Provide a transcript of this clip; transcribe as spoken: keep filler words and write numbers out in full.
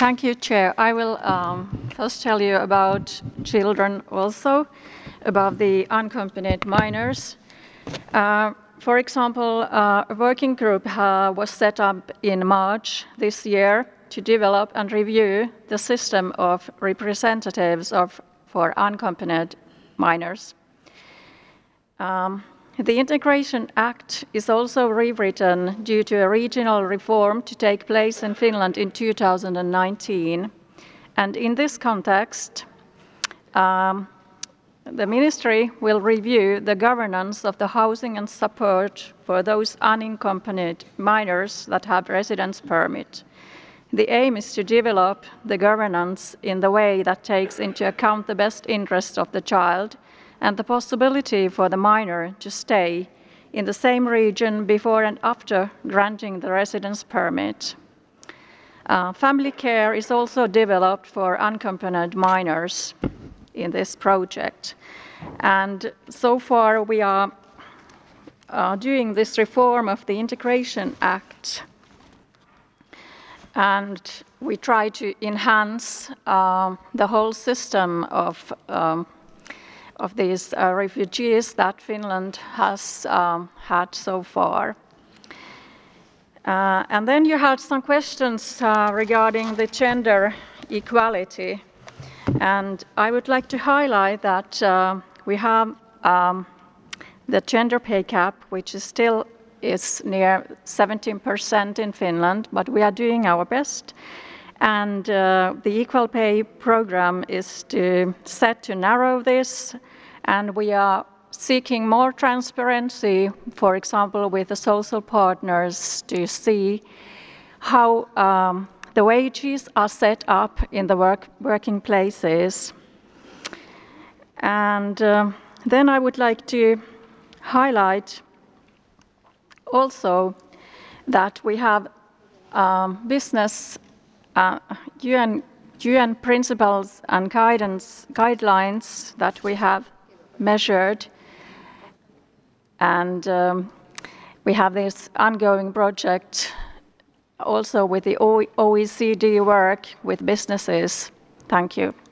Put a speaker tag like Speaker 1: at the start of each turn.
Speaker 1: Thank you, Chair. I will um, first tell you about children also, about the unaccompanied minors. Uh, for example, uh, a working group uh, was set up in March this year to develop and review the system of representatives of, for unaccompanied minors. Um, the Integration Act is also rewritten due to a regional reform to take place in Finland in two thousand nineteen. And in this context, um, the Ministry will review the governance of the housing and support for those unaccompanied minors that have residence permit. The aim is to develop the governance in the way that takes into account the best interest of the child and the possibility for the minor to stay in the same region before and after granting the residence permit. Uh, family care is also developed for unaccompanied minors in this project. And so far we are uh, doing this reform of the Integration Act. And we try to enhance uh, the whole system of, um, of these uh, refugees that Finland has um, had so far. Uh, and then you had some questions uh, regarding the gender equality. And I would like to highlight that uh, we have um, the gender pay gap, which is still is near seventeen percent in Finland, but we are doing our best. And uh, the Equal Pay program is to, set to narrow this, and we are seeking more transparency, for example, with the social partners to see how um, the wages are set up in the work, working places. And um, then I would like to highlight also that we have um, business uh, U N, U N principles and guidance, guidelines that we have measured. And um, we have this ongoing project also with the O E C D work with businesses. Thank you.